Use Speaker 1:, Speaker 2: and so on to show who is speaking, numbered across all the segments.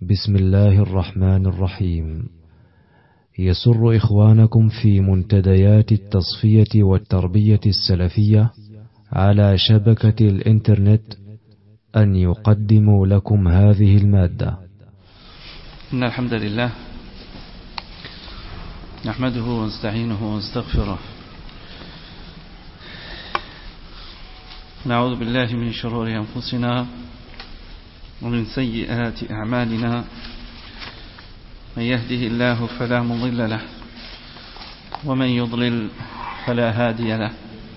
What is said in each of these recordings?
Speaker 1: بسم الله الرحمن الرحيم. يسر إخوانكم في منتديات التصفية والتربية السلفية على شبكة الإنترنت أن يقدموا لكم هذه المادة.
Speaker 2: إن الحمد لله نحمده ونستعينه ونستغفره، نعوذ بالله من شرور أنفسنا ومن سيئات أعمالنا، من يهده الله فلا مضل له ومن يضلل فلا هادي له،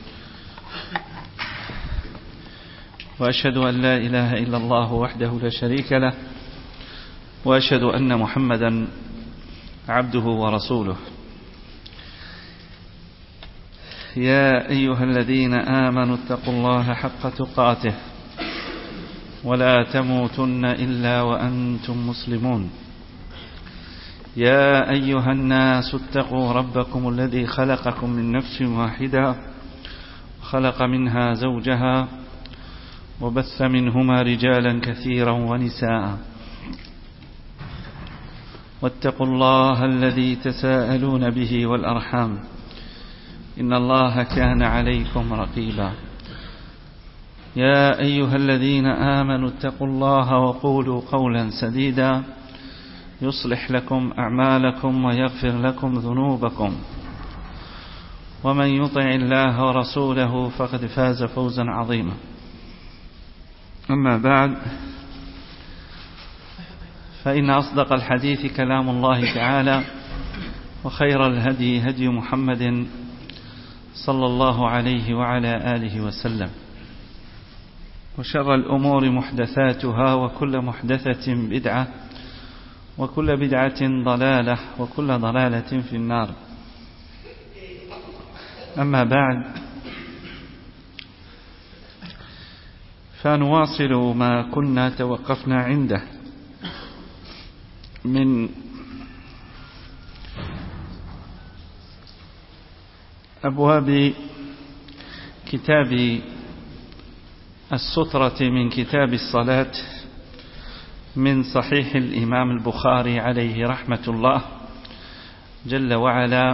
Speaker 2: وأشهد أن لا إله إلا الله وحده لا شريك له، وأشهد أن محمدا عبده ورسوله. يا أيها الذين آمنوا اتقوا الله حق تقاته ولا تموتن إلا وأنتم مسلمون. يا أيها الناس اتقوا ربكم الذي خلقكم من نفس واحدة وخلق منها زوجها وبث منهما رجالا كثيرا ونساء، واتقوا الله الذي تساءلون به والأرحام إن الله كان عليكم رقيبا. يا أيها الذين آمنوا اتقوا الله وقولوا قولا سديدا يصلح لكم أعمالكم ويغفر لكم ذنوبكم، ومن يطع الله ورسوله فقد فاز فوزا عظيما. أما بعد، فإن أصدق الحديث كلام الله تعالى، وخير الهدي هدي محمد صلى الله عليه وعلى آله وسلم، وشر الأمور محدثاتها، وكل محدثة بدعة، وكل بدعة ضلالة، وكل ضلالة في النار. أما بعد، فنواصل ما كنا توقفنا عنده من أبواب كتاب السترة من كتاب الصلاة من صحيح الإمام البخاري عليه رحمة الله جل وعلا.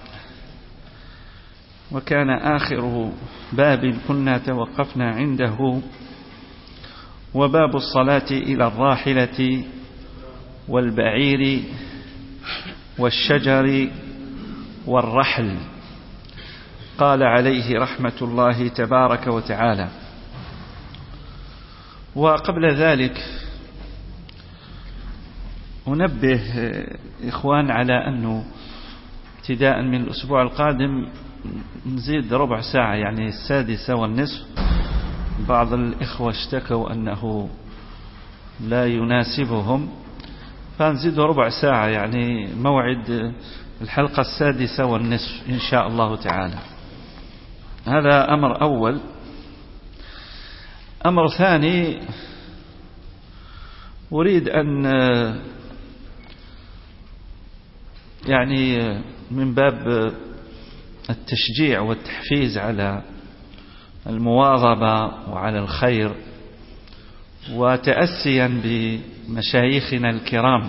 Speaker 2: وكان آخر باب كنا توقفنا عنده وباب الصلاة إلى الراحلة والبعير والشجر والرحل. قال عليه رحمة الله تبارك وتعالى. وقبل ذلك أنبه إخوان على أنه ابتداء من الأسبوع القادم نزيد ربع ساعة، يعني 6:30. بعض الإخوة اشتكوا أنه لا يناسبهم، فنزيد ربع ساعة، يعني موعد الحلقة 6:30 إن شاء الله تعالى. هذا أمر أول. أمر ثاني، أريد أن يعني من باب التشجيع والتحفيز على المواظبة وعلى الخير، وتأسيا بمشايخنا الكرام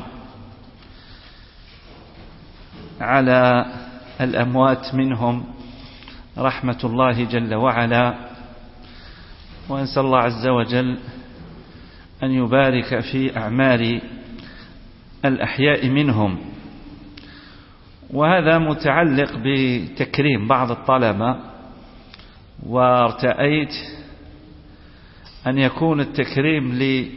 Speaker 2: على الأموات منهم رحمة الله جل وعلا، وأنسأل الله عز وجل أن يبارك في أعمال الأحياء منهم. وهذا متعلق بتكريم بعض الطلبة، وارتأيت أن يكون التكريم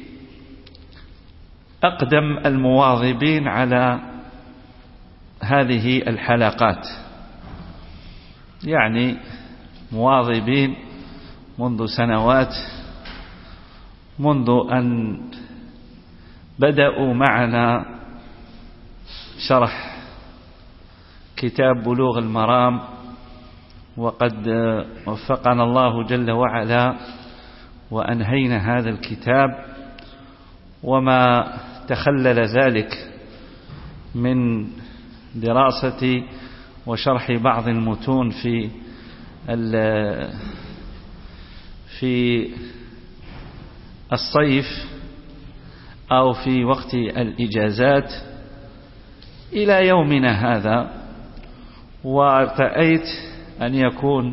Speaker 2: لأقدم المواظبين على هذه الحلقات، يعني مواظبين منذ سنوات، منذ أن بدأوا معنا شرح كتاب بلوغ المرام، وقد وفقنا الله جل وعلا وأنهينا هذا الكتاب، وما تخلل ذلك من دراسة وشرح بعض المتون في الصيف أو في وقت الإجازات إلى يومنا هذا. ورأيت أن يكون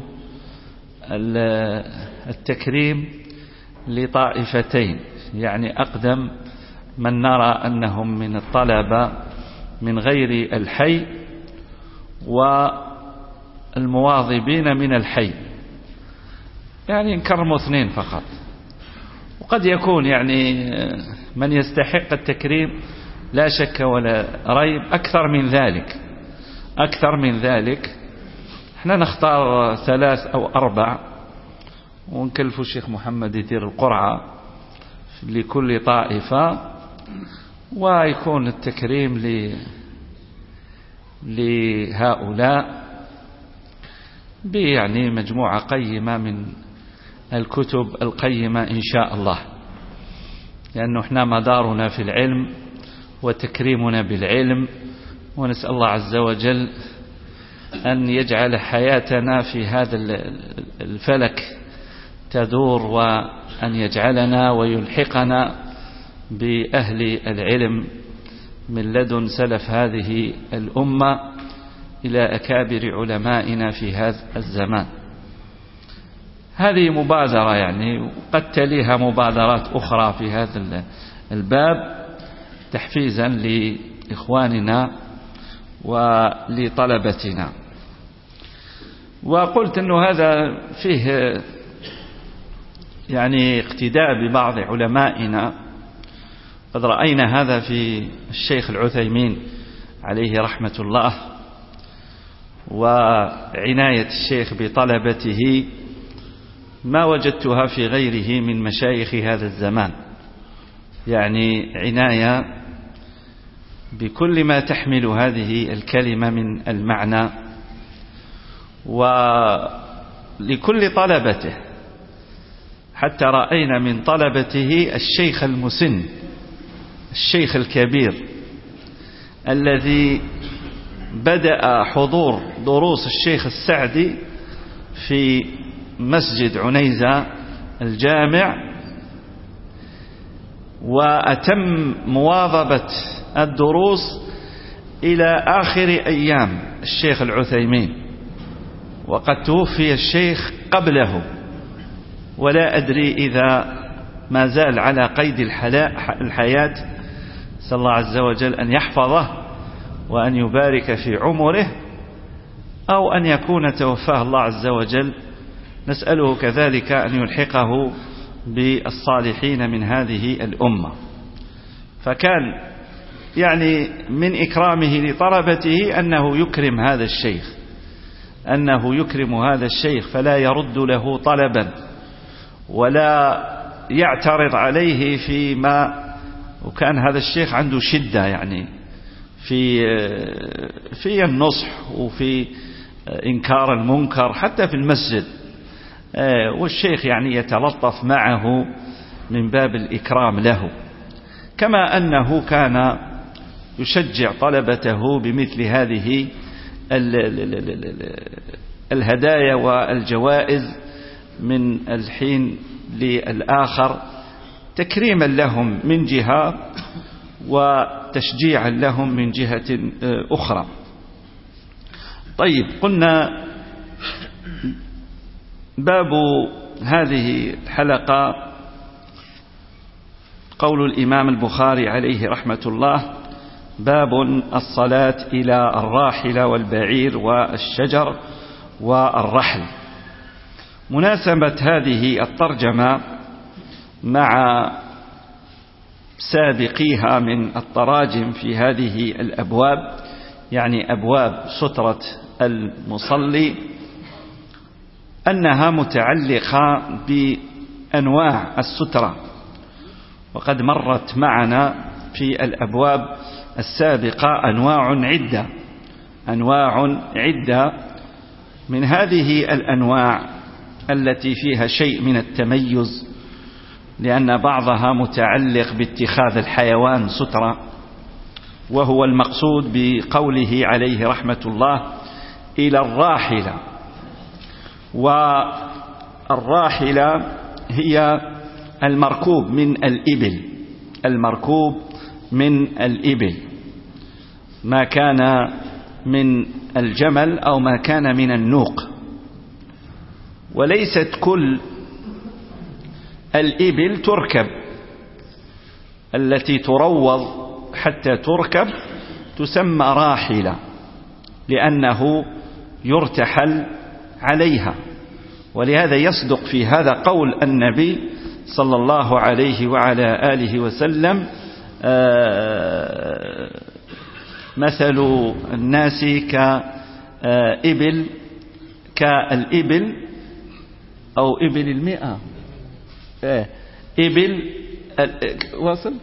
Speaker 2: التكريم لطائفتين، يعني أقدم من نرى أنهم من الطلبة من غير الحي، والمواظبين من الحي، يعني نكرموا 2 فقط. وقد يكون يعني من يستحق التكريم لا شك ولا ريب أكثر من ذلك. احنا نختار 3 أو 4 ونكلف الشيخ محمد يدير القرعة لكل طائفة، ويكون التكريم لهؤلاء يعني مجموعة قيمة من الكتب القيمة إن شاء الله، لأنه احنا مدارنا في العلم وتكريمنا بالعلم، ونسأل الله عز وجل أن يجعل حياتنا في هذا الفلك تدور، وأن يجعلنا ويلحقنا بأهل العلم من لدن سلف هذه الأمة إلى أكابر علمائنا في هذا الزمان. هذه مبادرة يعني، وقد تليها مبادرات أخرى في هذا الباب تحفيزا لإخواننا ولطلبتنا. وقلت أنه هذا فيه يعني اقتداء ببعض علمائنا. قد رأينا هذا في الشيخ العثيمين عليه رحمة الله، وعناية الشيخ بطلبته ما وجدتها في غيره من مشايخ هذا الزمان، يعني عناية بكل ما تحمل هذه الكلمة من المعنى، ولكل طلبته. حتى رأينا من طلبته الشيخ المسن، الشيخ الكبير الذي بدأ حضور دروس الشيخ السعدي في مسجد عنيزة الجامع، وأتم مواظبة الدروس إلى آخر أيام الشيخ العثيمين، وقد توفي الشيخ قبله، ولا أدري إذا ما زال على قيد الحياة. نسأل الله عز وجل أن يحفظه وأن يبارك في عمره، أو أن يكون توفاه الله عز وجل. نسأله كذلك أن يلحقه بالصالحين من هذه الأمة. فكان يعني من إكرامه لطلبته أنه يكرم هذا الشيخ، فلا يرد له طلبا ولا يعترض عليه فيما. وكان هذا الشيخ عنده شدة يعني في النصح وفي إنكار المنكر حتى في المسجد، والشيخ يعني يتلطف معه من باب الإكرام له، كما أنه كان يشجع طلبته بمثل هذه الهدايا والجوائز من الحين للآخر، تكريما لهم من جهة وتشجيعا لهم من جهة أخرى. طيب، قلنا باب هذه الحلقة قول الإمام البخاري عليه رحمة الله: باب الصلاة إلى الراحلة والبعير والشجر والرحل. مناسبة هذه الترجمة مع سابقيها من التراجم في هذه الأبواب، يعني أبواب سترة المصلي، أنها متعلقة بأنواع السترة، وقد مرت معنا في الأبواب السابقة أنواع عدة من هذه الأنواع التي فيها شيء من التميز، لأن بعضها متعلق باتخاذ الحيوان سترة، وهو المقصود بقوله عليه رحمة الله: إلى الراحلة. والراحلة هي المركوب من الإبل، المركوب من الإبل، ما كان من الجمل أو ما كان من النوق. وليست كل الإبل تركب، التي تروض حتى تركب تسمى راحلة، لأنه يرتحل عليها. ولهذا يصدق في هذا قول النبي صلى الله عليه وعلى آله وسلم: مثل الناس كالإبل أو إبل 100 إبل واصل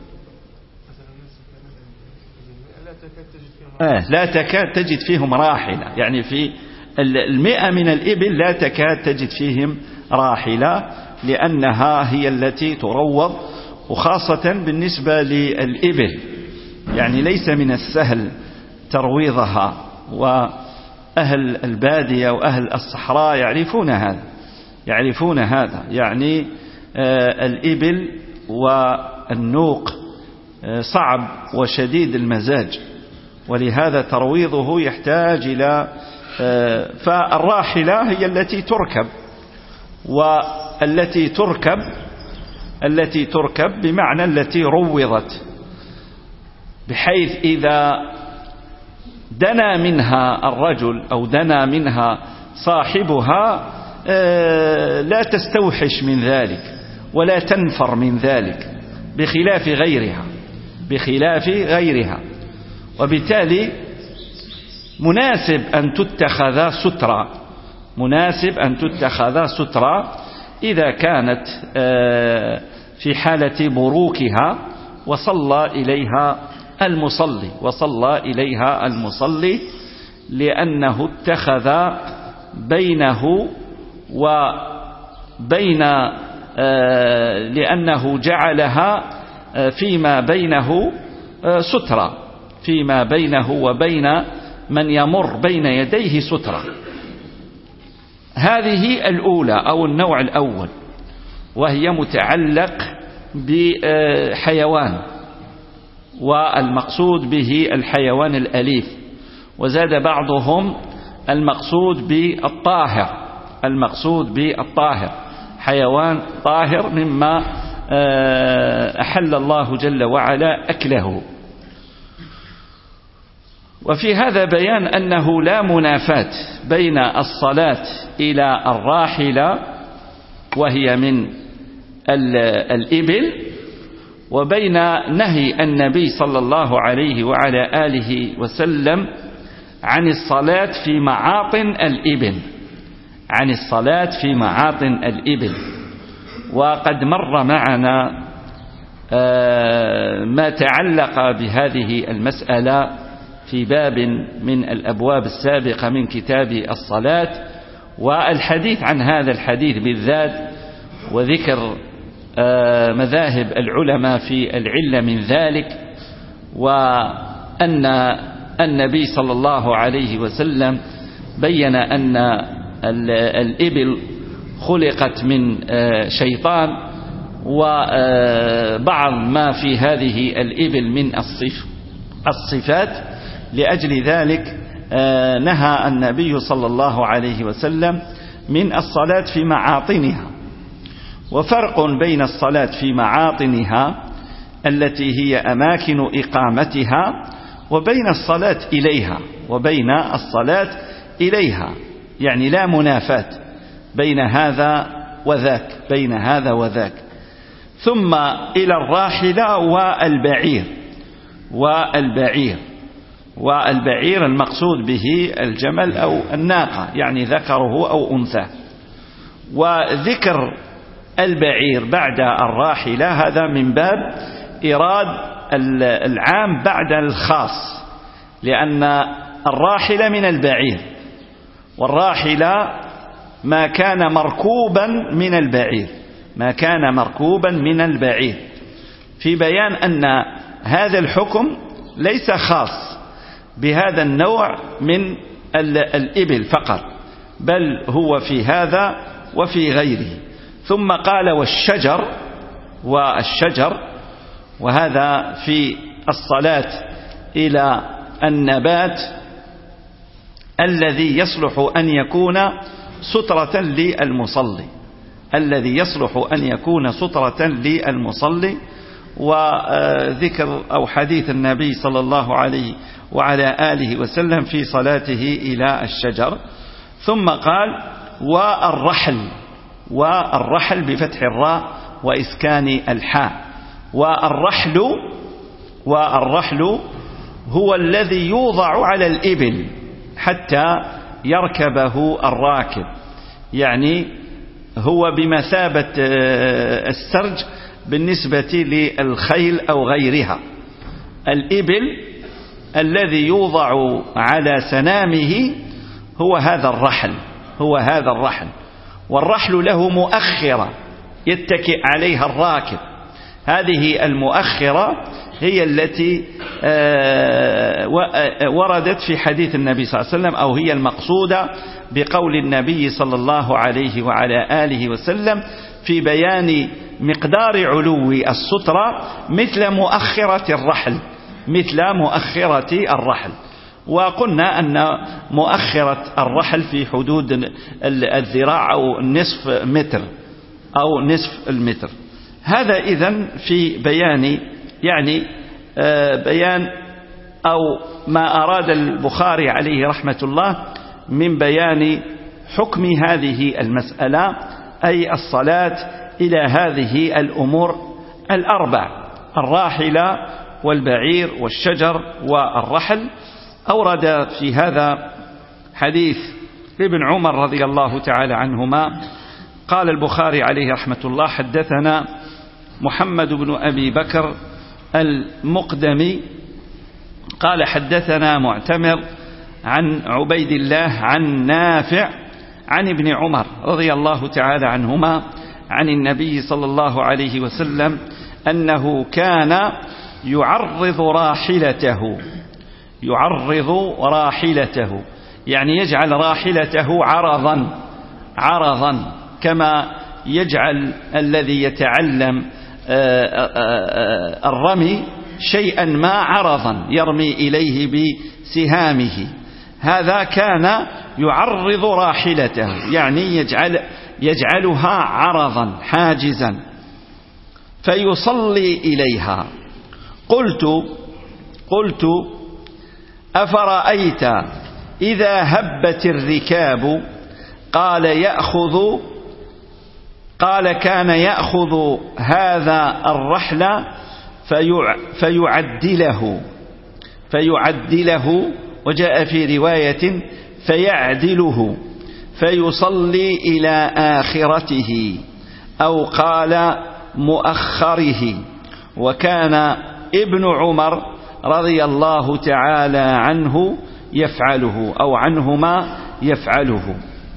Speaker 2: لا تكاد تجد فيهم راحلة، يعني في 100 من الإبل لا تكاد تجد فيهم راحلة، لأنها هي التي تروض، وخاصة بالنسبة للإبل يعني ليس من السهل ترويضها، وأهل البادية وأهل الصحراء يعرفون هذا يعني الإبل والنوق صعب وشديد المزاج، ولهذا ترويضه يحتاج إلى فالراحلة هي التي تركب، والتي تركب بمعنى التي روضت، بحيث إذا دنا منها الرجل أو دنا منها صاحبها لا تستوحش من ذلك ولا تنفر من ذلك، بخلاف غيرها. وبالتالي مناسب أن تتخذ سترة إذا كانت في حالة بروكها وصلى إليها المصلي، لأنه اتخذ بينه وبين لأنه جعلها فيما بينه سترة، فيما بينه وبين من يمر بين يديه سترة. هذه الأولى أو النوع الأول، وهي متعلق بحيوان، والمقصود به الحيوان الأليف، وزاد بعضهم المقصود بالطاهر، حيوان طاهر مما أحل الله جل وعلا أكله. وفي هذا بيان أنه لا منافاة بين الصلاة إلى الراحلة وهي من الإبل، وبين نهي النبي صلى الله عليه وعلى آله وسلم عن الصلاة في معاطن الإبل. وقد مر معنا ما تعلق بهذه المسألة في باب من الأبواب السابقة من كتاب الصلاة، والحديث عن هذا الحديث بالذات، وذكر مذاهب العلماء في العلة من ذلك، وأن النبي صلى الله عليه وسلم بين أن الإبل خلقت من شيطان، وبعض ما في هذه الإبل من الصفات. لأجل ذلك نهى النبي صلى الله عليه وسلم من الصلاة في معاطنها. وفرق بين الصلاة في معاطنها التي هي أماكن إقامتها وبين الصلاة إليها، يعني لا منافاة بين هذا وذاك. ثم إلى الراحلة والبعير المقصود به الجمل أو الناقة، يعني ذكره أو أنثى. وذكر البعير بعد الراحلة هذا من باب إيراد العام بعد الخاص، لأن الراحلة من البعير، والراحلة ما كان مركوبا من البعير، في بيان أن هذا الحكم ليس خاص بهذا النوع من الإبل فقط، بل هو في هذا وفي غيره. ثم قال والشجر وهذا في الصلاة إلى النبات الذي يصلح أن يكون سترة للمصلي، الذي يصلح أن يكون سترة للمصلي. وذكر أو حديث النبي صلى الله عليه وعلى آله وسلم في صلاته إلى الشجر. ثم قال والرحل بفتح الراء وإسكان الحاء. والرحل هو الذي يوضع على الإبل حتى يركبه الراكب، يعني هو بمثابة السرج بالنسبة للخيل أو غيرها. الإبل الذي يوضع على سنامه هو هذا الرحل. والرحل له مؤخرة يتكئ عليها الراكب، هذه المؤخرة هي التي وردت في حديث النبي صلى الله عليه وسلم، أو هي المقصودة بقول النبي صلى الله عليه وعلى آله وسلم في بيان مقدار علو السترة مثل مؤخرة الرحل. وقلنا أن مؤخرة الرحل في حدود الذراع أو نصف المتر. هذا إذن في بيان بيان أو ما أراد البخاري عليه رحمة الله من بيان حكم هذه المسألة، أي الصلاة إلى هذه الأمور الأربع: الراحلة والبعير والشجر والرحل. أورد في هذا حديث ابن عمر رضي الله تعالى عنهما. قال البخاري عليه رحمة الله: حدثنا محمد بن أبي بكر المقدمي قال حدثنا معتمر عن عبيد الله عن نافع عن ابن عمر رضي الله تعالى عنهما عن النبي صلى الله عليه وسلم أنه كان يعرض راحلته، يعني يجعل راحلته عرضا كما يجعل الذي يتعلم الرمي شيئا ما عرضا يرمي إليه بسهامه. هذا كان يعرض راحلته، يعني يجعلها عرضا حاجزا فيصلي إليها. قلت أفرأيت إذا هبت الركاب؟ قال كان يأخذ هذا الرحل فيعدله، وجاء في رواية فيعدله، فيصلي إلى آخرته، أو قال مؤخره. وكان ابن عمر رضي الله تعالى عنه يفعله، أو عنهما يفعله.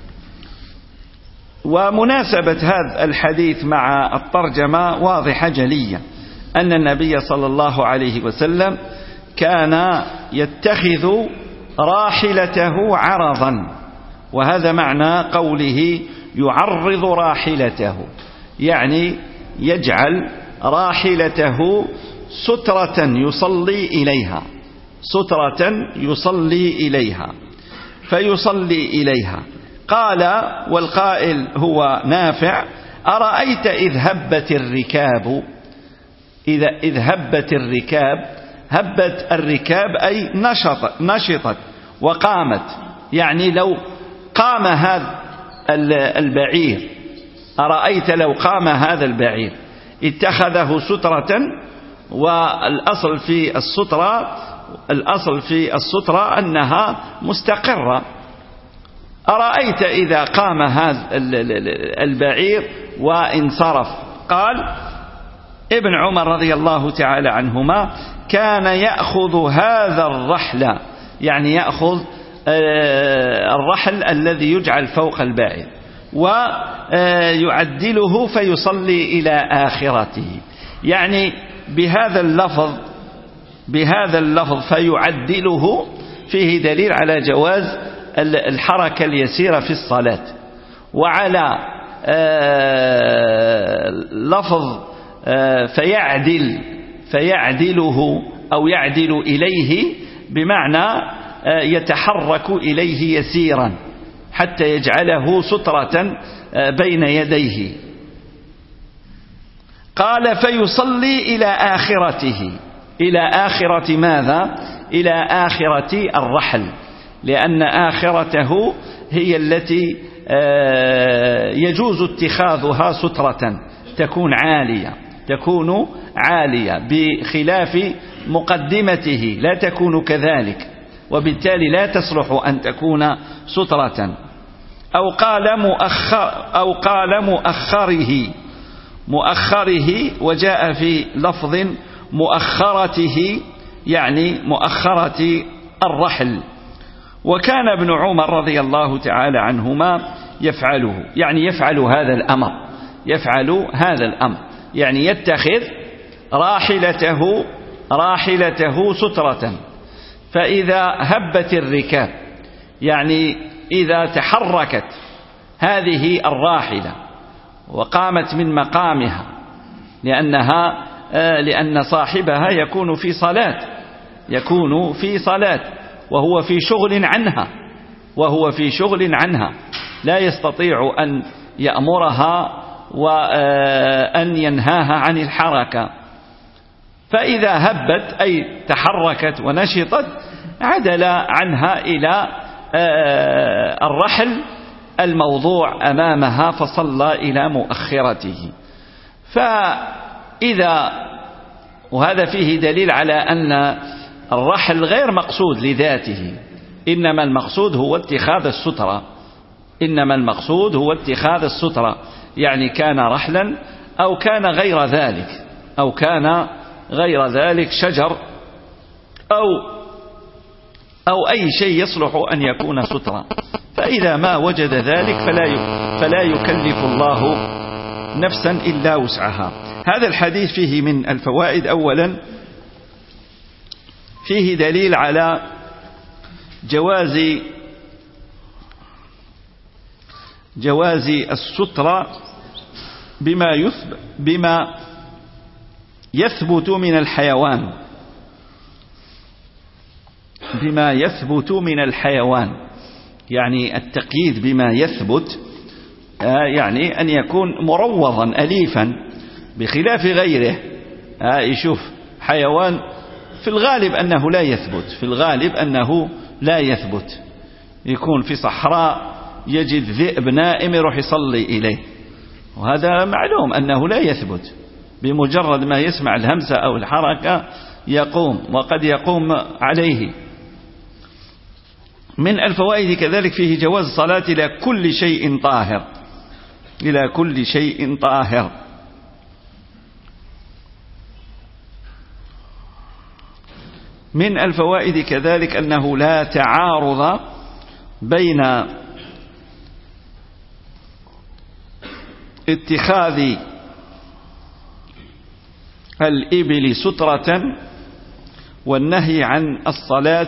Speaker 2: ومناسبة هذا الحديث مع الترجمة واضحة جلية، أن النبي صلى الله عليه وسلم كان يتخذ راحلته عرضا، وهذا معنى قوله يعرض راحلته، يعني يجعل راحلته سترة يصلي إليها فيصلي إليها. قال، والقائل هو نافع: أرأيت إذ هبت الركاب، هبت الركاب أي نشطت وقامت، يعني لو قام هذا البعير، أرأيت لو قام هذا البعير اتخذه سترة. والأصل في السترة أنها مستقرة. أرأيت إذا قام هذا البعير وانصرف؟ قال ابن عمر رضي الله تعالى عنهما: كان يأخذ هذا الرحل، يعني يأخذ الرحل الذي يجعل فوق البعير ويعدله فيصلي إلى آخرته، يعني بهذا اللفظ فيعدله فيه دليل على جواز الحركة اليسيرة في الصلاة. وعلى فيعدله أو يعدل إليه، بمعنى يتحرك إليه يسيرا حتى يجعله سترة بين يديه. قال فيصلي إلى آخرته. إلى آخرة ماذا؟ إلى آخرة الرحل، لأن آخرته هي التي يجوز اتخاذها سترة، تكون عالية بخلاف مقدمته لا تكون كذلك، وبالتالي لا تصلح أن تكون سترة. أو قال مؤخره، وجاء في لفظ مؤخرته يعني مؤخرة الرحل. وكان ابن عمر رضي الله تعالى عنهما يفعله، يعني يفعل هذا الأمر، يعني يتخذ راحلته سترة. فإذا هبت الركاب، يعني إذا تحركت هذه الراحلة وقامت من مقامها، لأن صاحبها يكون في صلاة وهو في شغل عنها، لا يستطيع أن يأمرها وأن ينهاها عن الحركة. فإذا هبت أي تحركت ونشطت عدل عنها إلى الرحل الموضوع أمامها فصلى إلى مؤخرته. وهذا فيه دليل على أن الرحل غير مقصود لذاته، إنما المقصود هو اتخاذ السترة، يعني كان رحلا أو كان غير ذلك شجر أو أي شيء يصلح أن يكون سترة. فإذا ما وجد ذلك فلا يكلف الله نفسا إلا وسعها. هذا الحديث فيه من الفوائد: أولا فيه دليل على جواز السترة بما يثبت من الحيوان، يعني التقييد بما يثبت، يعني أن يكون مروضا أليفا بخلاف غيره. يشوف حيوان في الغالب أنه لا يثبت، يكون في صحراء يجد ذئب نائم يروح يصلي إليه، وهذا معلوم أنه لا يثبت، بمجرد ما يسمع الهمسة أو الحركة يقوم، وقد يقوم عليه. من الفوائد كذلك فيه جواز الصلاة إلى كل شيء طاهر. من الفوائد كذلك أنه لا تعارض بين اتخاذ الإبل سترة والنهي عن الصلاة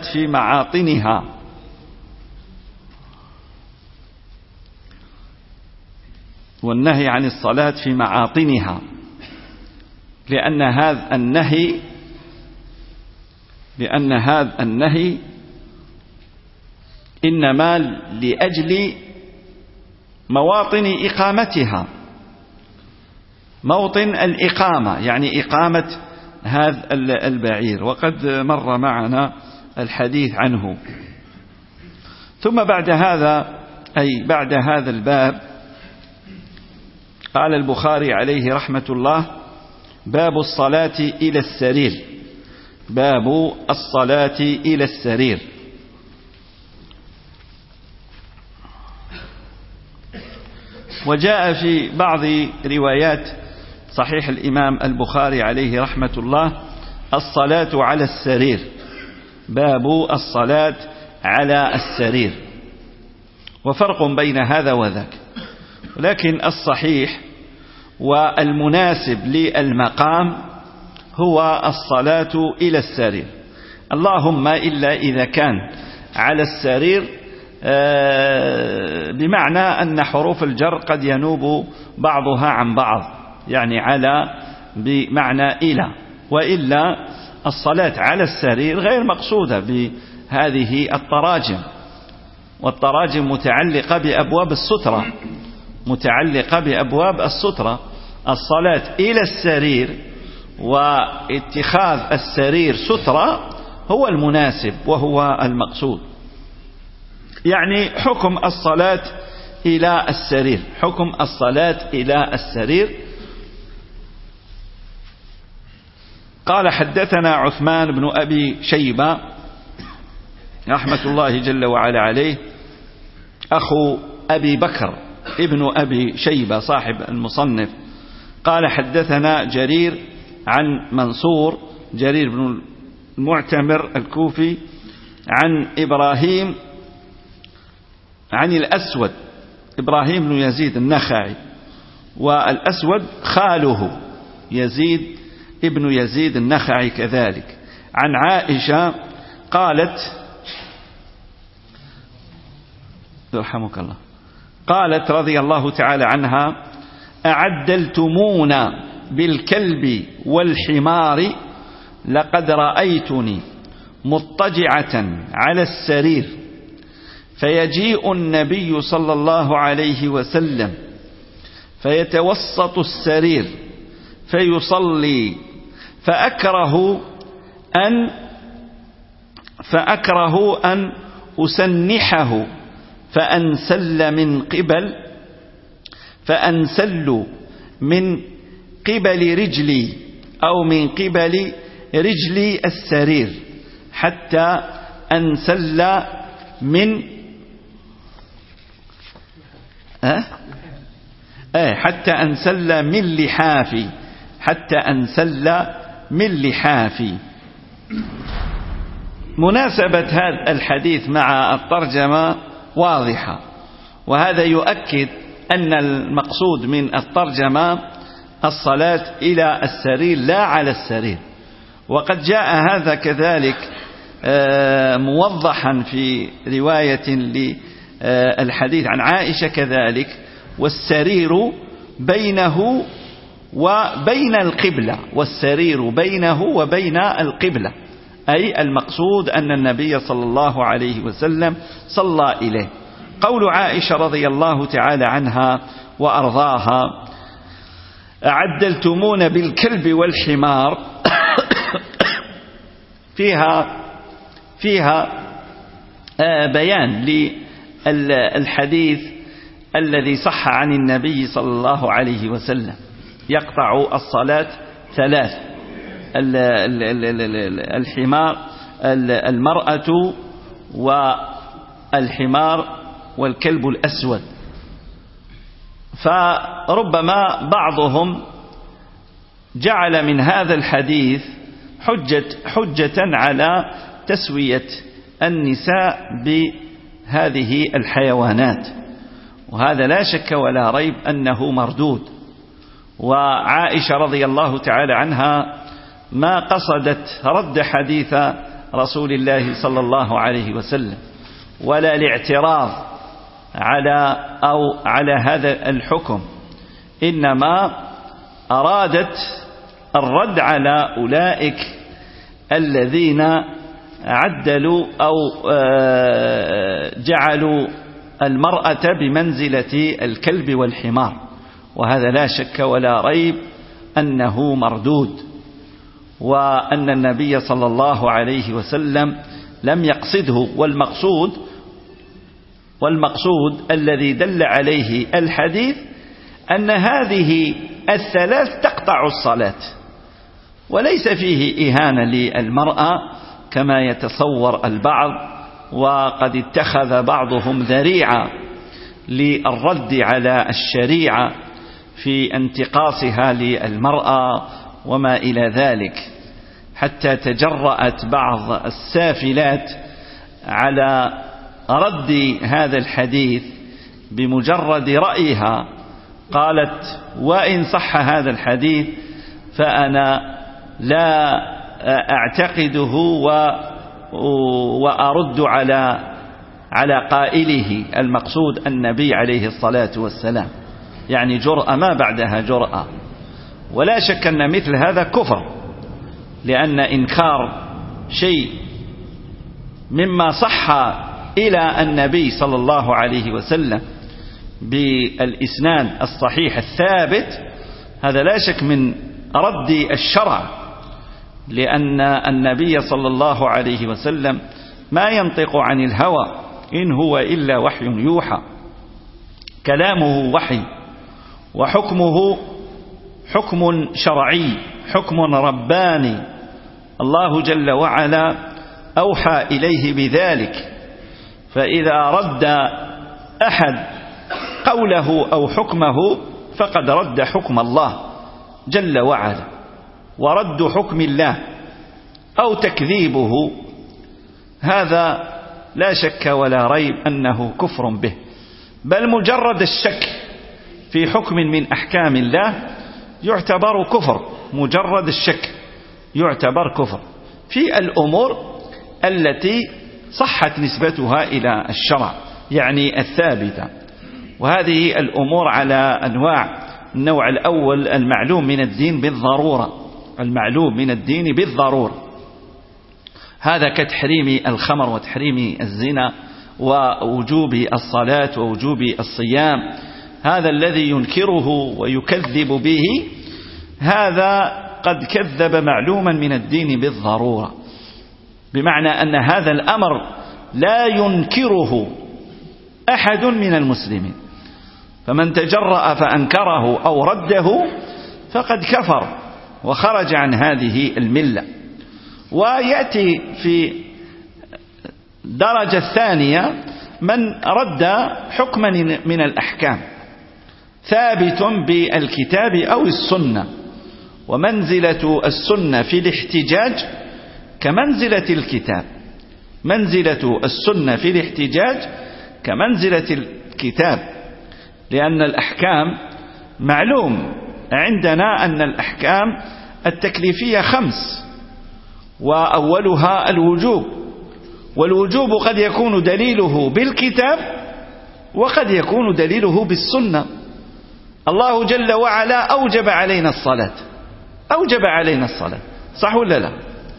Speaker 2: في معاطنها، لأن هذا النهي إنما لأجل مواطن إقامتها، موطن الإقامة، يعني إقامة هذا البعير، وقد مر معنا الحديث عنه. ثم بعد هذا الباب قال البخاري عليه رحمة الله: باب الصلاة إلى السرير. وجاء في بعض روايات صحيح الإمام البخاري عليه رحمة الله: الصلاة على السرير، باب الصلاة على السرير. وفرق بين هذا وذاك، ولكن الصحيح والمناسب للمقام هو الصلاة إلى السرير، اللهم إلا إذا كان على السرير بمعنى أن حروف الجر قد ينوب بعضها عن بعض، يعني على بمعنى إلى، وإلا الصلاة على السرير غير مقصودة بهذه التراجم، والتراجم متعلقة بأبواب السترة. الصلاة إلى السرير واتخاذ السرير سترة هو المناسب وهو المقصود. يعني حكم الصلاة إلى السرير. قال حدثنا عثمان بن أبي شيبة رحمة الله جل وعلا عليه، أخو أبي بكر ابن أبي شيبة صاحب المصنف. قال حدثنا جرير عن منصور، جرير بن المعتمر الكوفي، عن إبراهيم عن الأسود، إبراهيم بن يزيد النخعي، والأسود خاله يزيد ابن يزيد النخعي كذلك، عن عائشة قالت يرحمك الله، قالت رضي الله تعالى عنها: أعدلتمونا بالكلب والحمار لقد رأيتني مضطجعة على السرير فيجيء النبي صلى الله عليه وسلم فيتوسط السرير فيصلي فأكره أن أسنحه فأنسل من قبل رجلي أو من قبل رجلي السرير حتى أنسل من لحافي. مناسبة هذا الحديث مع الترجمة واضحة، وهذا يؤكد أن المقصود من الترجمة الصلاة إلى السرير لا على السرير. وقد جاء هذا كذلك موضحا في رواية للحديث عن عائشة كذلك: والسرير بينه وبين القبلة، والسرير بينه وبين القبلة، أي المقصود أن النبي صلى الله عليه وسلم صلى إليه. قول عائشة رضي الله تعالى عنها وأرضاها: أعدلتمون بالكلب والحمار، فيها بيان للحديث الذي صح عن النبي صلى الله عليه وسلم يقطع الصلاة ثلاث: الحمار، المرأة، والحمار، والكلب الأسود. فربما بعضهم جعل من هذا الحديث حجة على تسوية النساء بهذه الحيوانات، وهذا لا شك ولا ريب أنه مردود. وعائشة رضي الله تعالى عنها ما قصدت رد حديث رسول الله صلى الله عليه وسلم ولا الاعتراض على هذا الحكم، إنما أرادت الرد على أولئك الذين عدلوا أو جعلوا المرأة بمنزلة الكلب والحمار، وهذا لا شك ولا ريب أنه مردود، وأن النبي صلى الله عليه وسلم لم يقصده. والمقصود الذي دل عليه الحديث أن هذه الثلاث تقطع الصلاة، وليس فيه إهانة للمرأة كما يتصور البعض، وقد اتخذ بعضهم ذريعة للرد على الشريعة في انتقاصها للمرأة وما إلى ذلك، حتى تجرأت بعض السافلات على رد هذا الحديث بمجرد رأيها. قالت: وإن صح هذا الحديث فأنا لا أعتقده وأرد على قائله، المقصود النبي عليه الصلاة والسلام، يعني جرأة ما بعدها جرأة. ولا شك أن مثل هذا كفر، لأن إنكار شيء مما صح إلى النبي صلى الله عليه وسلم بالإسناد الصحيح الثابت هذا لا شك من رد الشرع، لأن النبي صلى الله عليه وسلم ما ينطق عن الهوى إن هو إلا وحي يوحى، كلامه وحي وحكمه حكم شرعي، حكم رباني، الله جل وعلا أوحى إليه بذلك، فإذا رد أحد قوله أو حكمه فقد رد حكم الله جل وعلا، ورد حكم الله أو تكذيبه هذا لا شك ولا ريب أنه كفر به، بل مجرد الشك في حكم من أحكام الله يعتبر كفر، مجرد الشك يعتبر كفر في الأمور التي صحت نسبتها إلى الشرع، يعني الثابتة. وهذه الأمور على أنواع: النوع الأول المعلوم من الدين بالضرورة، المعلوم من الدين بالضرورة، هذا كتحريم الخمر وتحريم الزنا ووجوب الصلاة ووجوب الصيام، هذا الذي ينكره ويكذب به هذا قد كذب معلوما من الدين بالضرورة، بمعنى أن هذا الأمر لا ينكره أحد من المسلمين، فمن تجرأ فأنكره أو رده فقد كفر وخرج عن هذه الملة. ويأتي في درجة الثانية من رد حكما من الأحكام ثابت بالكتاب أو السنة، ومنزلة السنة في الاحتجاج كمنزلة الكتاب، منزلة السنة في الاحتجاج كمنزلة الكتاب، لأن الأحكام معلوم عندنا أن الأحكام التكليفية 5، وأولها الوجوب، والوجوب قد يكون دليله بالكتاب وقد يكون دليله بالسنة. الله جل وعلا أوجب علينا الصلاة، أوجب علينا الصلاة، صح ولا لا؟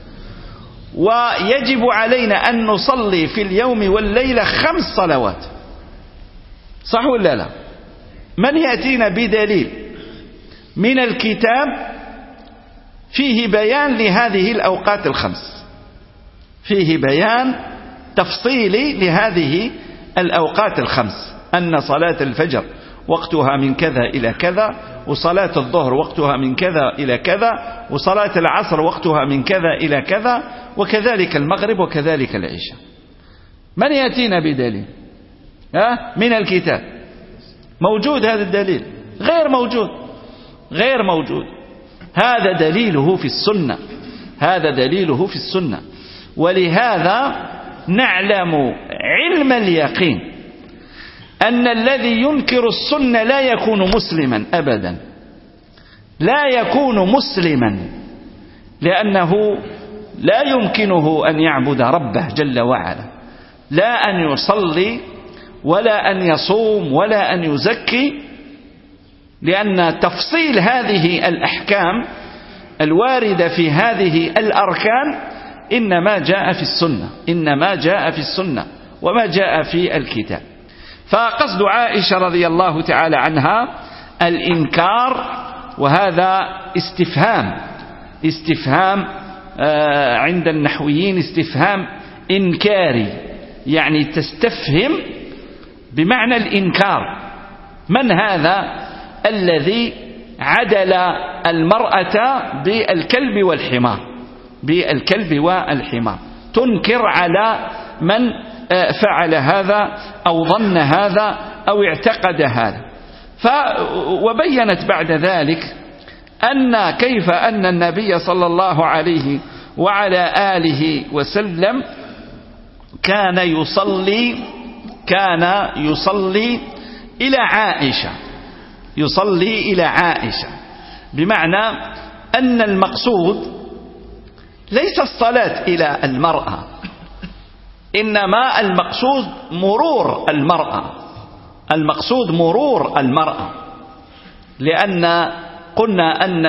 Speaker 2: ويجب علينا أن نصلي في اليوم والليلة 5 صلوات، صح ولا لا؟ من يأتينا بدليل من الكتاب فيه بيان لهذه الأوقات 5، فيه بيان تفصيلي لهذه الأوقات 5، أن صلاة الفجر وقتها من كذا إلى كذا، وصلاة الظهر وقتها من كذا إلى كذا، وصلاة العصر وقتها من كذا إلى كذا، وكذلك المغرب وكذلك العشاء. من يأتينا بدليل من الكتاب؟ موجود هذا الدليل؟ غير موجود، غير موجود. هذا دليله في السنة، هذا دليله في السنة. ولهذا نعلم علم اليقين أن الذي ينكر السنة لا يكون مسلما أبدا، لا يكون مسلما، لأنه لا يمكنه أن يعبد ربه جل وعلا، لا أن يصلي ولا أن يصوم ولا أن يزكي، لأن تفصيل هذه الأحكام الواردة في هذه الأركان إنما جاء في السنة، إنما جاء في السنة وما جاء في الكتاب. فقصد عائشة رضي الله تعالى عنها الإنكار، وهذا استفهام عند النحويين استفهام إنكاري، يعني تستفهم بمعنى الإنكار. من هذا الذي عدل المرأة بالكلب والحمار، بالكلب والحمار؟ تنكر على من فعل هذا أو ظن هذا أو اعتقد هذا. وبينت بعد ذلك أن كيف أن النبي صلى الله عليه وعلى آله وسلم كان يصلي إلى عائشة، يصلي إلى عائشة، بمعنى أن المقصود ليس الصلاة إلى المرأة، إنما المقصود مرور المرأة، المقصود مرور المرأة، لأن قلنا أن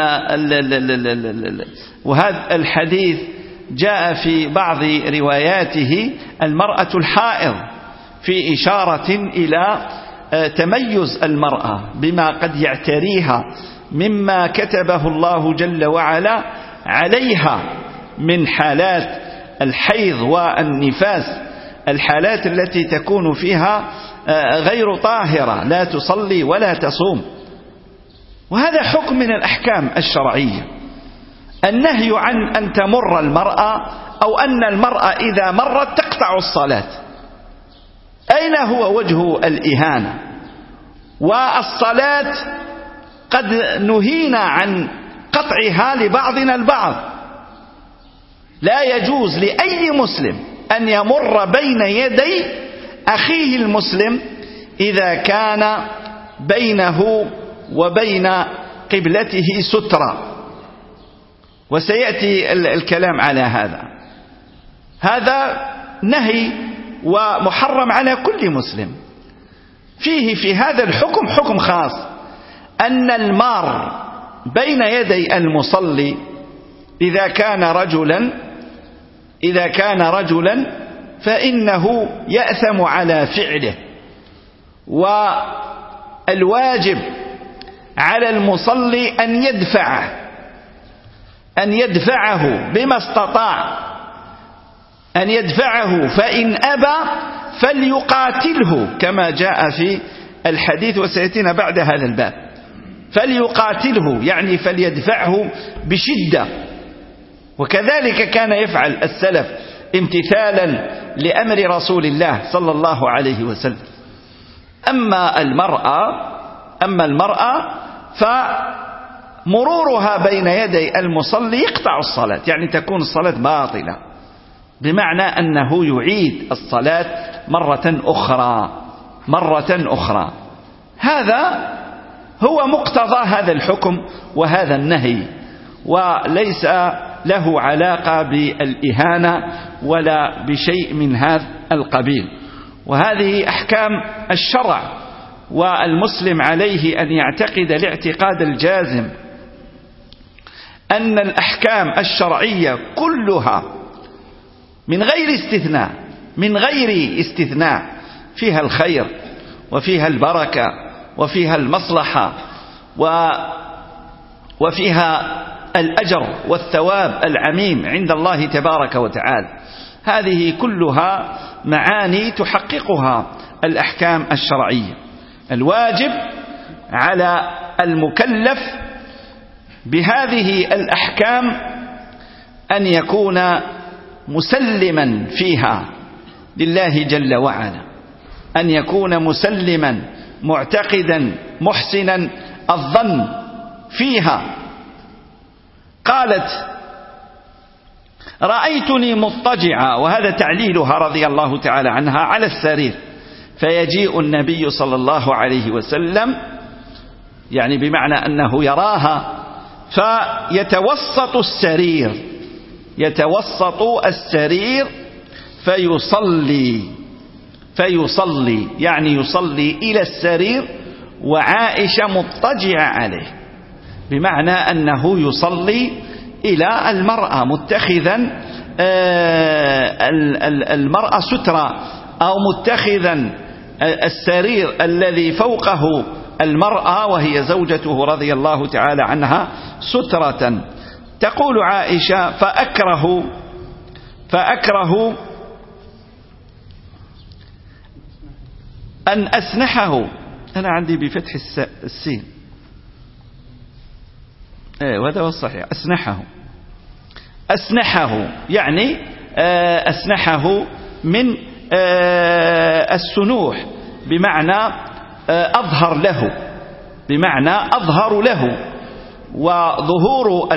Speaker 2: وهذا الحديث جاء في بعض رواياته المرأة الحائض في إشارة إلى تميز المرأة بما قد يعتريها مما كتبه الله جل وعلا عليها من حالات الحيض والنفاس، الحالات التي تكون فيها غير طاهرة، لا تصلي ولا تصوم. وهذا حكم من الأحكام الشرعية، النهي عن أن تمر المرأة أو أن المرأة إذا مرت تقطع الصلاة. أين هو وجه الإهانة؟ والصلاة قد نهينا عن قطعها لبعضنا البعض. لا يجوز لأي مسلم أن يمر بين يدي أخيه المسلم إذا كان بينه وبين قبلته سترة، وسيأتي الكلام على هذا. هذا نهي ومحرم على كل مسلم. فيه في هذا الحكم حكم خاص، أن المار بين يدي المصلي إذا كان رجلا فإنه يأثم على فعله، والواجب على المصلي أن يدفعه بما استطاع، أن يدفعه، فإن أبى فليقاتله كما جاء في الحديث وسيأتينا بعد هذا الباب. فليقاتله يعني فليدفعه بشدة، وكذلك كان يفعل السلف امتثالا لأمر رسول الله صلى الله عليه وسلم. أما المرأة فمرورها بين يدي المصلي يقطع الصلاة، يعني تكون الصلاة باطلة، بمعنى أنه يعيد الصلاة مرة أخرى. هذا هو مقتضى هذا الحكم وهذا النهي، وليس له علاقة بالإهانة ولا بشيء من هذا القبيل. وهذه أحكام الشرع، والمسلم عليه أن يعتقد الاعتقاد الجازم أن الأحكام الشرعية كلها من غير استثناء فيها الخير وفيها البركة وفيها المصلحة وفيها الأجر والثواب العميم عند الله تبارك وتعالى. هذه كلها معاني تحققها الأحكام الشرعية. الواجب على المكلف بهذه الأحكام أن يكون مسلما فيها لله جل وعلا، أن يكون مسلما معتقدا محسنا الظن فيها. قالت: رأيتني مضطجعة، وهذا تعليلها رضي الله تعالى عنها، على السرير، فيجيء النبي صلى الله عليه وسلم، يعني بمعنى أنه يراها، فيتوسط السرير فيصلي يعني يصلي إلى السرير وعائشة مضطجعة عليه، بمعنى أنه يصلي إلى المرأة متخذا المرأة سترة، أو متخذا السرير الذي فوقه المرأة وهي زوجته رضي الله تعالى عنها سترة. تقول عائشة: فأكره أن أسنحه. أنا عندي بفتح السين، وهذا هو الصحيح، أسنحه يعني أسنحه من السنوح، بمعنى أظهر له. وظهور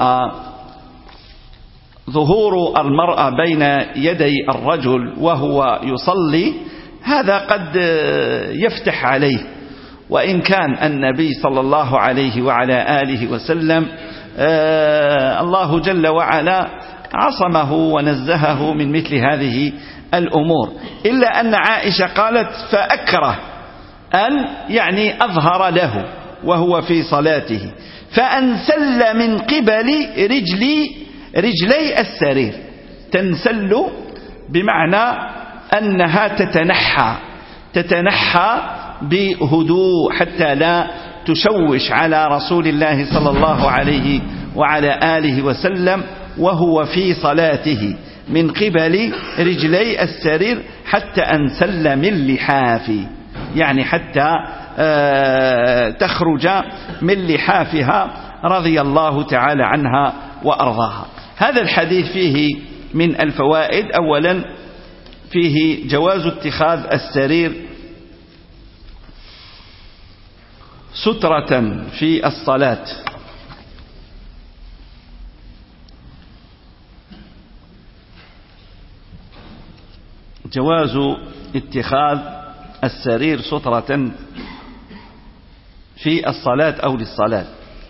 Speaker 2: المرأة بين يدي الرجل وهو يصلي هذا قد يفتح عليه، وإن كان النبي صلى الله عليه وعلى آله وسلم الله جل وعلا عصمه ونزهه من مثل هذه الأمور، إلا أن عائشة قالت: فأكره أن يعني أظهر له
Speaker 3: وهو في صلاته فأنسل من قبل رجلي السرير. تنسل بمعنى أنها تتنحى بهدوء حتى لا تشوش على رسول الله صلى الله عليه وعلى آله وسلم وهو في صلاته من قبل رجلي السرير حتى أنسل من لحافي، يعني حتى تخرج من لحافها رضي الله تعالى عنها وأرضاها. هذا الحديث فيه من الفوائد: أولا فيه جواز اتخاذ السرير سترة في الصلاة، جواز اتخاذ السرير سترة في الصلاة أو للصلاة.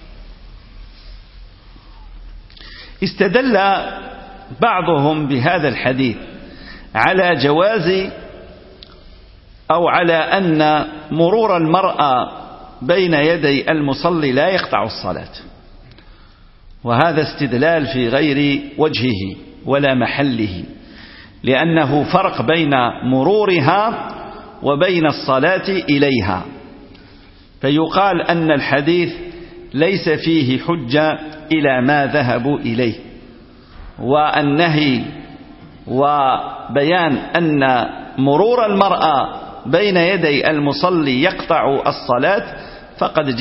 Speaker 3: استدل بعضهم بهذا الحديث على جواز أو على أن مرور المرأة بين يدي المصلي لا يقطع الصلاة، وهذا استدلال في غير وجهه ولا محله، لأنه فرق بين مرورها وبين الصلاة إليها، فيقال أن الحديث ليس فيه حجة إلى ما ذهبوا إليه، والنهي وبيان أن مرور المرأة بين يدي المصلي يقطع الصلاة فقد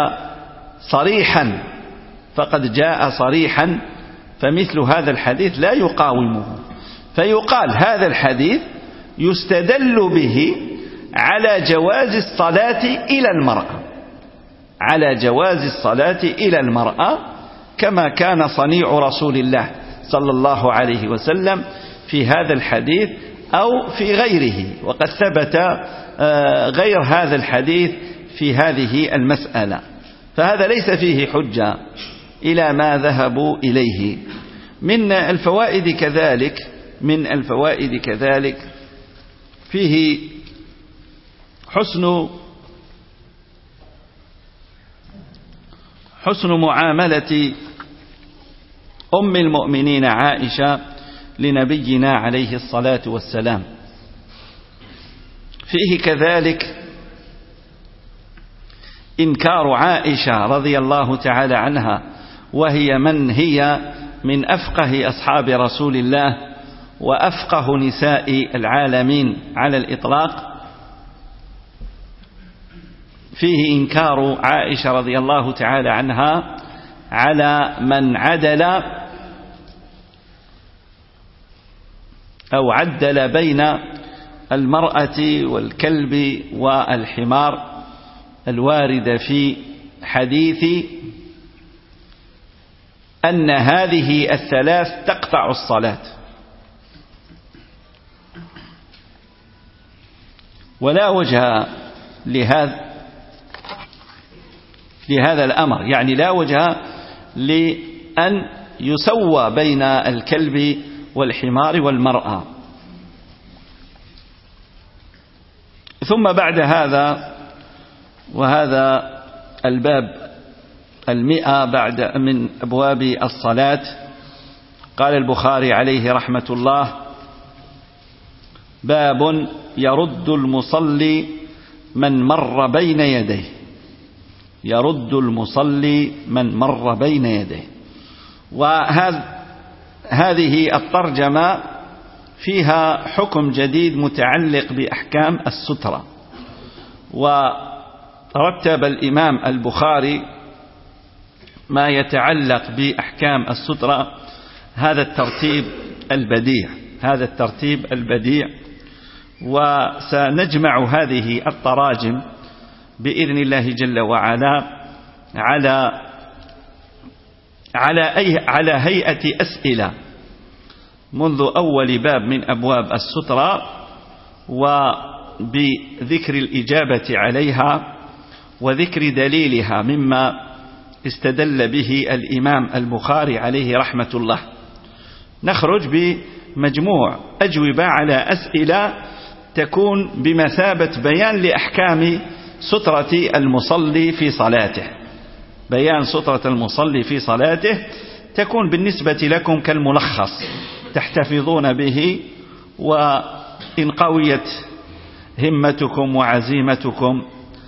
Speaker 3: جاء صريحا، فمثل هذا الحديث لا يقاومه، فيقال هذا الحديث يستدل به على جواز الصلاة إلى المرأة كما كان صنيع رسول الله صلى الله عليه وسلم في هذا الحديث أو في غيره، وقد ثبت غير هذا الحديث في هذه المسألة، فهذا ليس فيه حجة إلى ما ذهبوا إليه. من الفوائد كذلك فيه حسن معاملة أم المؤمنين عائشة لنبينا عليه الصلاة والسلام. فيه كذلك إنكار عائشة رضي الله تعالى عنها، وهي من أفقه أصحاب رسول الله وأفقه نساء العالمين على الإطلاق. فيه إنكار عائشة رضي الله تعالى عنها على من عدل بين المرأة والكلب والحمار الوارد في حديث أن هذه الثلاث تقطع الصلاة، ولا وجه لهذا الأمر، يعني لا وجه لأن يسوى بين الكلب والحمار والمرأة. ثم بعد هذا، وهذا الباب 100 بعد من أبواب الصلاة، قال البخاري عليه رحمة الله: باب يرد المصلي من مر بين يديه. يرد المصلي من مر بين يديه. وهذه الترجمة فيها حكم جديد متعلق بأحكام السترة، ورتب الإمام البخاري ما يتعلق بأحكام السترة هذا الترتيب البديع. وسنجمع هذه التراجم بإذن الله جل وعلا على هيئة أسئلة منذ أول باب من أبواب السترة، وبذكر الإجابة عليها وذكر دليلها مما استدل به الإمام البخاري عليه رحمة الله. نخرج بمجموع أجوبة على أسئلة تكون بمثابة بيان لأحكام سترة المصلي في صلاته. بيان سترة المصلي في صلاته تكون بالنسبة لكم كالملخص تحتفظون به، وإن قويت همتكم وعزيمتكم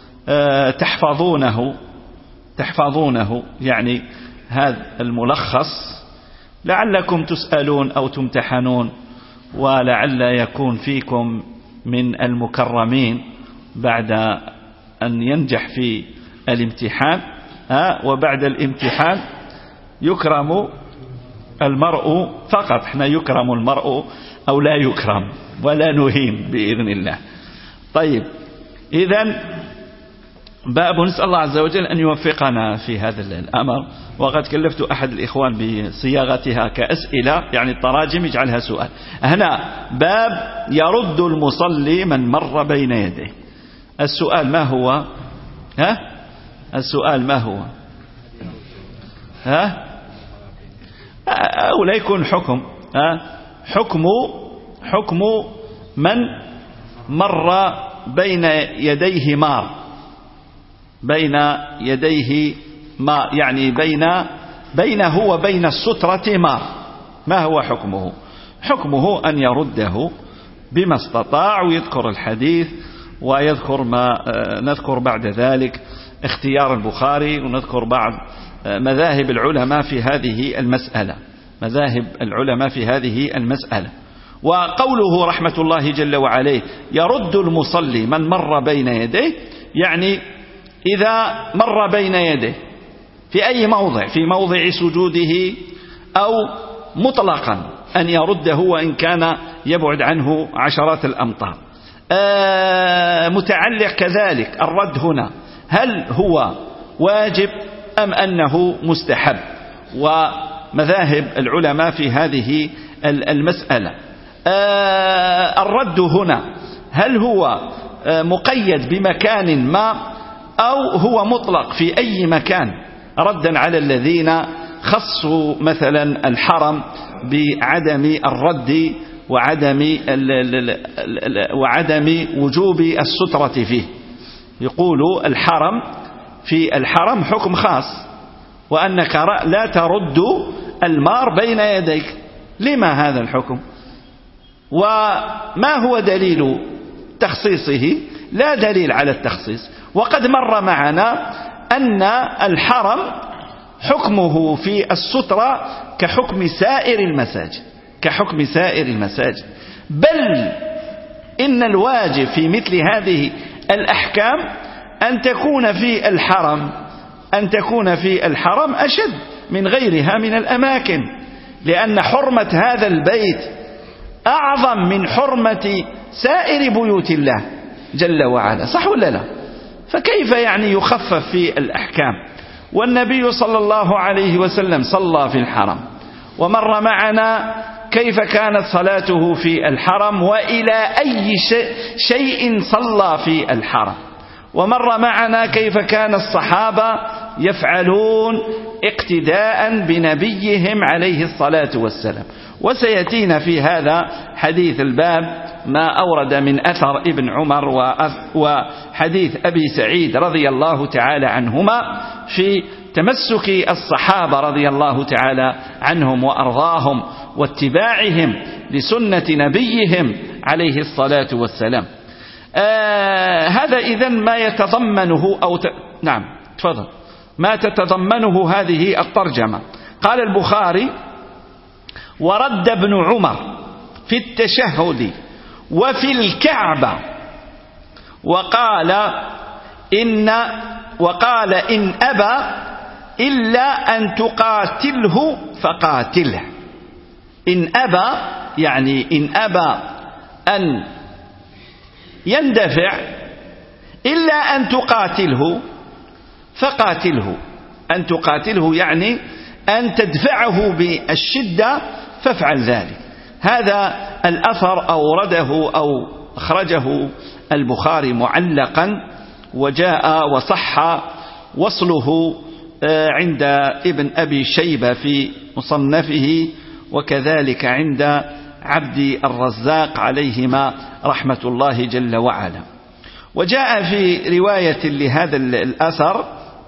Speaker 3: تحفظونه يعني هذا الملخص، لعلكم تسألون أو تمتحنون، ولعل يكون فيكم من المكرمين بعد أن ينجح في الامتحان. وبعد الامتحان يكرم المرء فقط، احنا يكرم المرء أو لا يكرم ولا نهين بإذن الله. طيب، إذن باب نسأل الله عز وجل أن يوفقنا في هذا الأمر، وقد كلفت أحد الإخوان بصياغتها كأسئلة، يعني التراجم يجعلها سؤال. هنا باب يرد المصلي من مر بين يديه. السؤال ما هو؟ السؤال ما هو؟ أو لا يكون حكم حكم من مر بين يديه يعني بينه وبين السترة ما هو حكمه؟ حكمه أن يرده بما استطاع، ويذكر الحديث ويذكر ما نذكر بعد ذلك اختيار البخاري، ونذكر بعض مذاهب العلماء في هذه المسألة. وقوله رحمة الله جل وعلا يرد المصلي من مر بين يديه، يعني إذا مر بين يديه في أي موضع، في موضع سجوده أو مطلقا أن يرده وإن كان يبعد عنه عشرات الأمتار. متعلق كذلك الرد هنا، هل هو واجب أم أنه مستحب؟ ومذاهب العلماء في هذه المسألة. الرد هنا هل هو مقيد بمكان ما أو هو مطلق في أي مكان، ردا على الذين خصوا مثلا الحرم بعدم الرد وعدم وجوب السترة فيه. يقولوا في الحرم حكم خاص، وأنك لا ترد المار بين يديك. لما هذا الحكم؟ وما هو دليل تخصيصه؟ لا دليل على التخصيص. وقد مر معنا أن الحرم حكمه في السترة كحكم سائر المساجد، بل إن الواجب في مثل هذه الأحكام أن تكون في الحرم أشد من غيرها من الأماكن، لأن حرمة هذا البيت أعظم من حرمة سائر بيوت الله جل وعلا، صح ولا لا؟ فكيف يعني يخفف في الأحكام؟ والنبي صلى الله عليه وسلم صلى في الحرم، ومر معنا كيف كانت صلاته في الحرم وإلى أي شيء صلى في الحرم، ومر معنا كيف كان الصحابة يفعلون اقتداء بنبيهم عليه الصلاة والسلام. وسيأتينا في هذا حديث الباب ما أورد من أثر ابن عمر وحديث أبي سعيد رضي الله تعالى عنهما في تمسك الصحابة رضي الله تعالى عنهم وأرضاهم واتباعهم لسنة نبيهم عليه الصلاة والسلام. هذا إذن ما يتضمنه نعم تفضل، ما تتضمنه هذه الترجمة. قال البخاري: ورد ابن عمر في التشهد وفي الكعبة وقال إن أبى إلا أن تقاتله فقاتله. إن أبى يعني إن أبى أن يندفع إلا أن تقاتله فقاتله. أن تقاتله يعني أن تدفعه بالشدة فافعل ذلك. هذا الأثر أورده أو أخرجه البخاري معلقا، وجاء وصح وصله عند ابن أبي شيبة في مصنفه، وكذلك عند عبد الرزاق عليهما رحمة الله جل وعلا. وجاء في رواية لهذا الأثر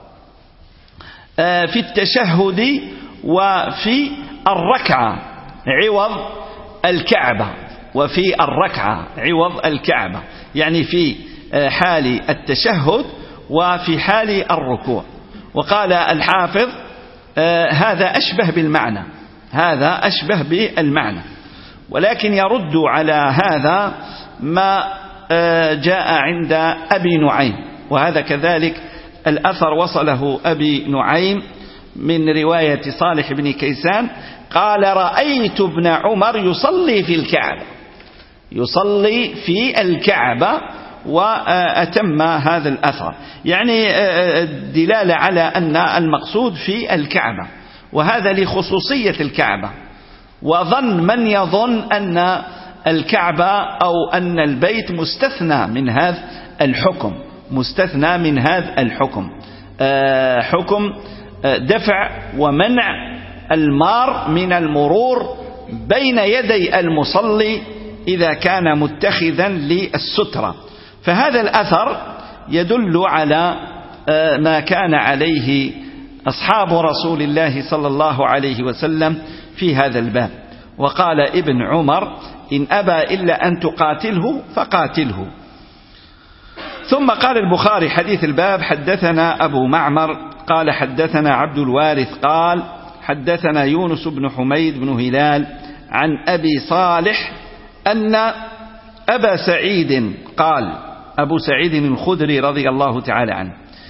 Speaker 3: في التشهد وفي الركعة عوض الكعبة، وفي الركعة عوض الكعبة، يعني في حال التشهد وفي حال الركوع. وقال الحافظ هذا أشبه بالمعنى، هذا أشبه بالمعنى، ولكن يرد على هذا ما جاء عند أبي نعيم، وهذا كذلك الأثر وصله أبي نعيم من رواية صالح بن كيسان قال رأيت ابن عمر يصلي في الكعبة، يصلي في الكعبة، وأتم هذا الأثر، يعني الدلالة على أن المقصود في الكعبة، وهذا لخصوصية الكعبة. وظن من يظن أن الكعبة أو أن البيت مستثنى من هذا الحكم، مستثنى من هذا الحكم، حكم دفع ومنع المار من المرور بين يدي المصلي إذا كان متخذا للسترة. فهذا الأثر يدل على ما كان عليه أصحاب رسول الله صلى الله عليه وسلم في هذا الباب. وقال ابن عمر إن أبى إلا أن تقاتله فقاتله. ثم قال البخاري حديث الباب حدثنا أبو معمر قال حدثنا عبد الوارث قال حدثنا يونس بن حميد بن هلال عن أبي صالح أن أبا سعيد قال، أبو سعيد الخدري رضي الله تعالى عنه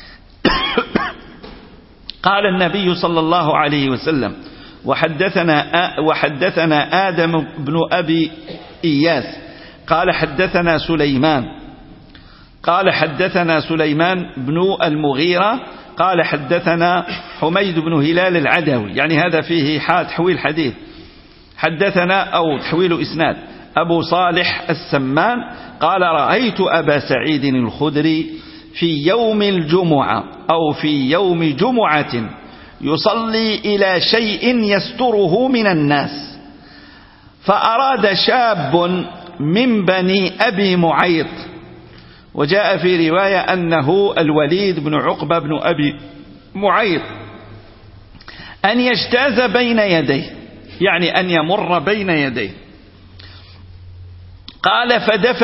Speaker 3: قال النبي صلى الله عليه وسلم وحدثنا آدم بن أبي إياس قال حدثنا سليمان بن المغيرة قال حدثنا حميد بن هلال العدوي، يعني هذا فيه تحويل حديث، حدثنا أو تحويل إسناد أبو صالح السمان قال رأيت أبا سعيد الخدري في يوم الجمعة أو في يوم جمعة يصلي إلى شيء يستره من الناس، فأراد شاب من بني أبي معيط، وجاء في رواية أنه الوليد بن عقبة بن أبي معيط، أن يجتاز بين يديه، يعني أن يمر بين يديه. قال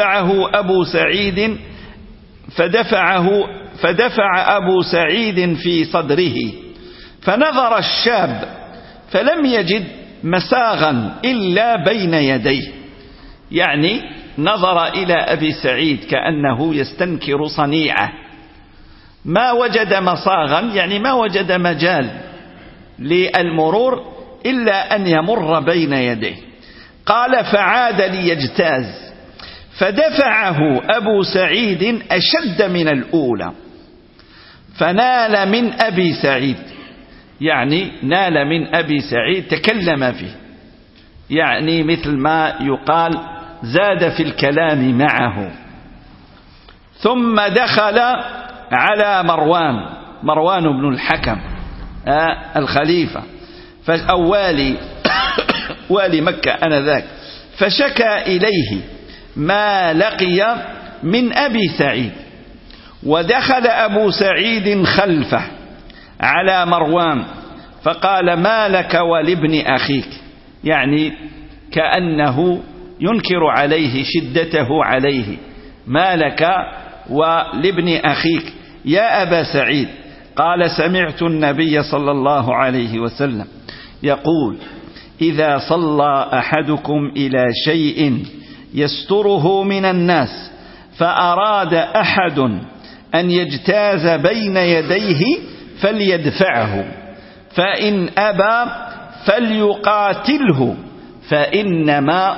Speaker 3: فدفع أبو سعيد في صدره، فنظر الشاب فلم يجد مساغا إلا بين يديه، يعني نظر إلى أبي سعيد كأنه يستنكر صنيعه، ما وجد مصاغا، يعني ما وجد مجال للمرور إلا أن يمر بين يديه. قال فعاد ليجتاز، فدفعه أبو سعيد أشد من الأولى، فنال من أبي سعيد، يعني نال من أبي سعيد تكلم فيه، يعني مثل ما يقال زاد في الكلام معه. ثم دخل على مروان بن الحكم الخليفة أو والي مكة آنذاك، فشكى إليه ما لقي من أبي سعيد، ودخل أبو سعيد خلفه على مروان فقال ما لك ولابن أخيك، يعني كأنه ينكر عليه شدته عليه، ما لك ولابن أخيك يا أبا سعيد؟ قال سمعت النبي صلى الله عليه وسلم يقول إذا صلى أحدكم إلى شيء يستره من الناس فأراد أحد أن يجتاز بين يديه فليدفعه، فإن أبى فليقاتله، فإنما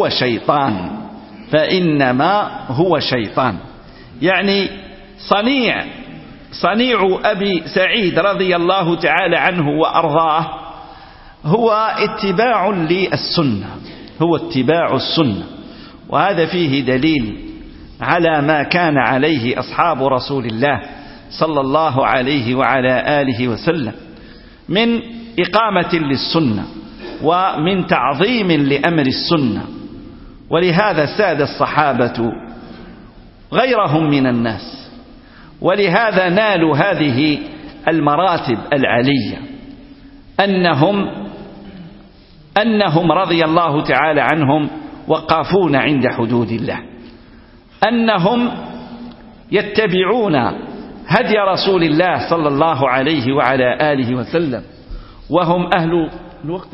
Speaker 3: هو شيطان. يعني صنيع أبي سعيد رضي الله تعالى عنه وأرضاه هو اتباع السنة، وهذا فيه دليل على ما كان عليه أصحاب رسول الله صلى الله عليه وعلى آله وسلم من إقامة للسنة ومن تعظيم لأمر السنة. ولهذا ساد الصحابة غيرهم من الناس، ولهذا نالوا هذه المراتب العلية، أنهم رضي الله تعالى عنهم وقافون عند حدود الله، أنهم يتبعون هدي رسول الله صلى الله عليه وعلى آله وسلم، وهم أهل الوقت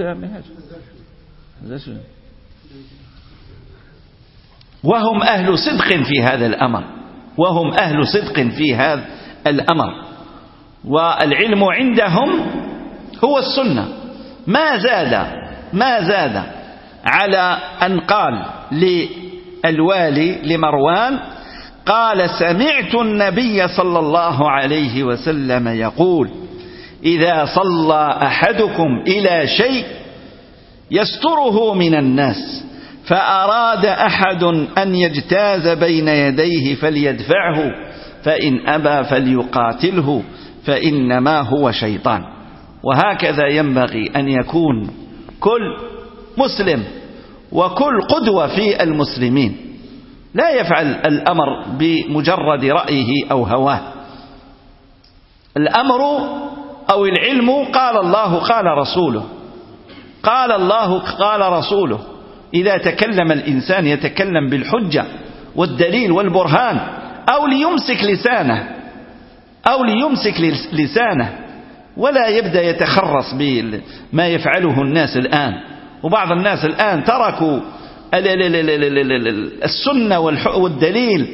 Speaker 3: وهم أهل صدق في هذا الأمر، وهم أهل صدق في هذا الأمر. والعلم عندهم هو السنة، ما زاد على أن قال للوالي لمروان قال: سمعت النبي صلى الله عليه وسلم يقول: إذا صلى أحدكم إلى شيء يستره من الناس فأراد أحد أن يجتاز بين يديه فليدفعه، فإن أبى فليقاتله، فإنما هو شيطان. وهكذا ينبغي أن يكون كل مسلم وكل قدوة في المسلمين، لا يفعل الأمر بمجرد رأيه أو هواه. الأمر أو العلم قال الله قال رسوله، قال الله قال رسوله. إذا تكلم الإنسان يتكلم بالحجة والدليل والبرهان، أو ليمسك لسانه ولا يبدأ يتخرص بما يفعله الناس الآن. وبعض الناس الآن تركوا السنة والدليل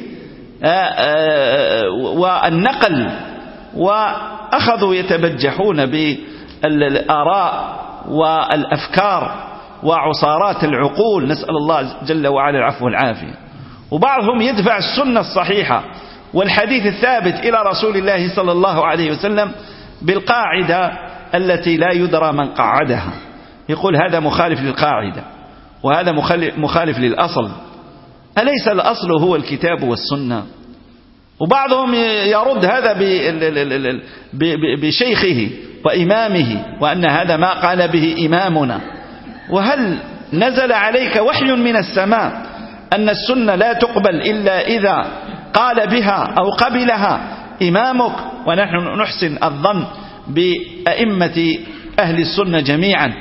Speaker 3: والنقل، وأخذوا يتبجحون بالآراء والأفكار وعصارات العقول، نسأل الله جل وعلا العفو والعافية. وبعضهم يدفع السنة الصحيحة والحديث الثابت إلى رسول الله صلى الله عليه وسلم بالقاعدة التي لا يدرى من قعدها، يقول هذا مخالف للقاعدة وهذا مخالف للأصل. أليس الأصل هو الكتاب والسنة؟ وبعضهم يرد هذا بشيخه وإمامه، وأن هذا ما قال به إمامنا. وهل نزل عليك وحي من السماء أن السنة لا تقبل إلا إذا قال بها أو قبلها إمامك؟ ونحن نحسن الظن بأئمة أهل السنة جميعا،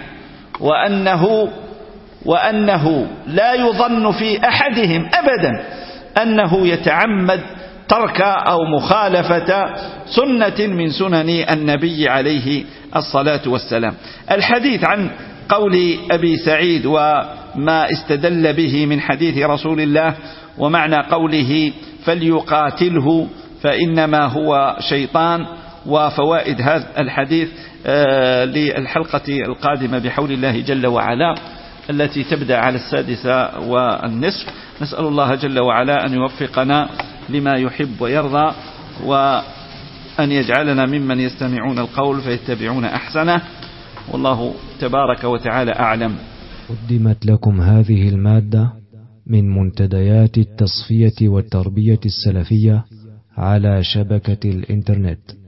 Speaker 3: وأنه لا يظن في أحدهم أبدا أنه يتعمد ترك أو مخالفة سنة من سنن النبي عليه الصلاة والسلام. الحديث عن قول أبي سعيد وما استدل به من حديث رسول الله، ومعنى قوله فليقاتله فإنما هو شيطان، وفوائد هذا الحديث للحلقة القادمة بحول الله جل وعلا، التي تبدأ على 6:30. نسأل الله جل وعلا أن يوفقنا لما يحب ويرضى، وأن يجعلنا ممن يستمعون القول فيتبعون أحسنه، والله تبارك وتعالى أعلم.
Speaker 1: قدمت لكم هذه المادة من منتديات التصفية والتربية السلفية على شبكة الإنترنت.